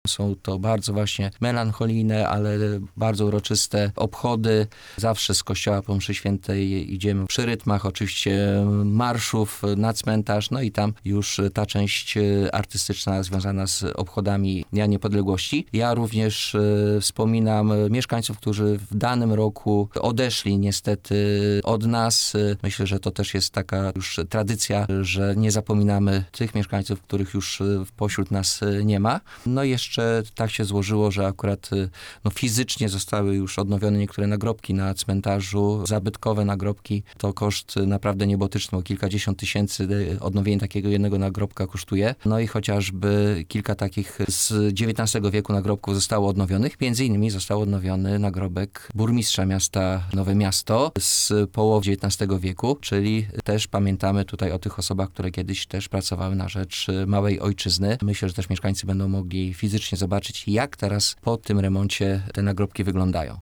Są to bardzo właśnie melancholijne, ale bardzo uroczyste obchody. Zawsze z kościoła po mszy świętej idziemy przy rytmach oczywiście marszów na cmentarz, no i tam już ta część artystyczna związana z obchodami Dnia Niepodległości. Ja również wspominam mieszkańców, którzy w danym roku odeszli niestety od nas. Myślę, że to też jest taka już tradycja, że nie zapominamy tych mieszkańców, których już pośród nas nie ma. No i jeszcze tak się złożyło, że akurat fizycznie zostały już odnowione niektóre nagrobki na cmentarzu. Zabytkowe nagrobki to koszt naprawdę niebotyczny, bo kilkadziesiąt tysięcy odnowienie takiego jednego nagrobka kosztuje. No i chociażby kilka takich z XIX wieku nagrobków zostało odnowionych. Między innymi został odnowiony nagrobek burmistrza miasta Nowe Miasto z połowy XIX wieku, czyli też pamiętamy tutaj o tych osobach, które kiedyś też pracowały na rzecz małej ojczyzny. Myślę, że też mieszkańcy będą mogli fizycznie zobaczyć, jak teraz po tym remoncie te nagrobki wyglądają.